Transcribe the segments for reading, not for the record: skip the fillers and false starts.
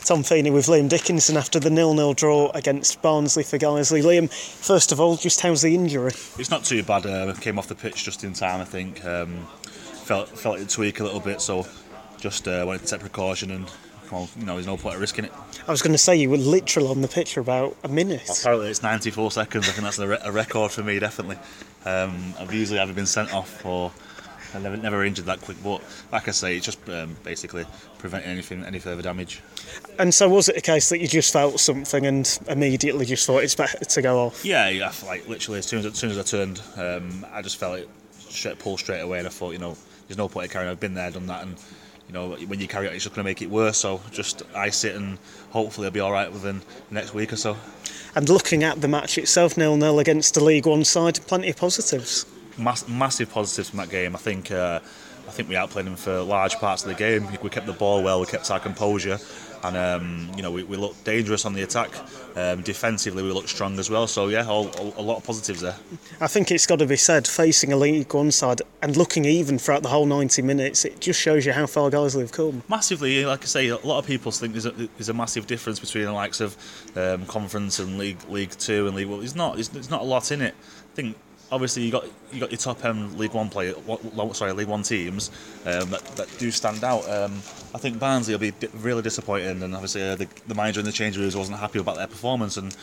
Tom Feeney with Liam Dickinson after the 0-0 draw against Barnsley for Guiseley. Liam, first of all, just how's the injury? It's not too bad. Came off the pitch just in time, I think. Felt it tweak a little bit, so just wanted to take precaution and, well, there's no point of risking it. I was going to say, you were literally on the pitch for about a minute. Apparently it's 94 seconds. I think that's a record for me, definitely. I've usually either been sent off or I never injured that quick, but like I say, it's just basically preventing any further damage. And so was it a case that you just felt something and immediately just thought it's better to go off? Yeah, like literally as soon as I turned, I just felt it pull straight away, and I thought, there's no point in carrying on. I've been there, done that, and when you carry on, it's just going to make it worse. So just ice it, and hopefully it'll be all right within the next week or so. And looking at the match itself, 0-0 against the League One side, plenty of positives. Massive positives from that game. I think we outplayed them for large parts of the game. We kept the ball well, we kept our composure, and we looked dangerous on the attack. Defensively, we looked strong as well. So yeah, a lot of positives there. I think it's got to be said, facing a League One side and looking even throughout the whole 90 minutes, it just shows you how far Guiseley have come. Massively, like I say, a lot of people think there's a massive difference between the likes of Conference and League Two and League One. There's not a lot in it. I think. Obviously, you got your top end League One League One teams that do stand out. I think Barnsley will be really disappointed, and obviously the manager in the change rooms wasn't happy about their performance. And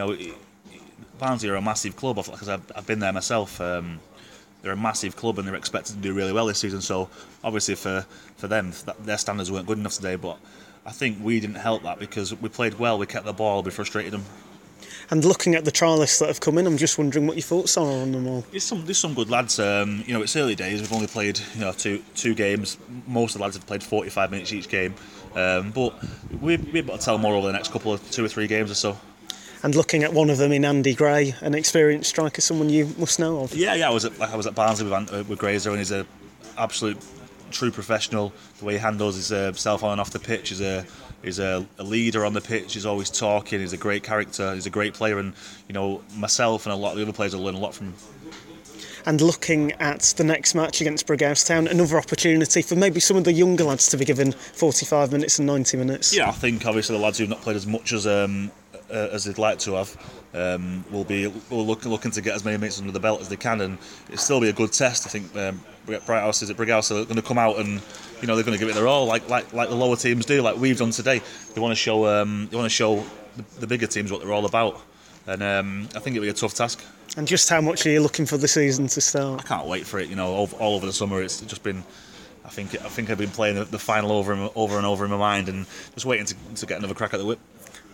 Barnsley are a massive club, because I've been there myself. They're a massive club, and they're expected to do really well this season. So obviously for them, their standards weren't good enough today. But I think we didn't help that because we played well, we kept the ball, we frustrated them. And looking at the trialists that have come in, I'm just wondering what your thoughts are on them all. There's some good lads. It's early days. We've only played two games. Most of the lads have played 45 minutes each game. But we've got to tell more over the next couple of 2 or 3 games or so. And looking at one of them in Andy Gray, an experienced striker, someone you must know of. Yeah. I was at Barnsley with Grazer, and he's an absolute true professional. The way he handles himself on and off the pitch is a leader on the pitch. He's always talking. He's a great character. He's a great player, and myself and a lot of the other players will learn a lot from him. And looking at the next match against Brighouse Town, another opportunity for maybe some of the younger lads to be given 45 minutes and 90 minutes. Yeah, I think obviously the lads who've not played as much as they'd like to have will looking to get as many minutes under the belt as they can, and it'll still be a good test. I think Brighouse are going to come out and they're going to give it their all, like the lower teams do, like we've done today. They want to show the bigger teams what they're all about, and I think it'll be a tough task. And just how much are you looking for the season to start? I can't wait for it. All over the summer, it's just been. I think I've been playing the final over and over in my mind, and just waiting to get another crack at the whip.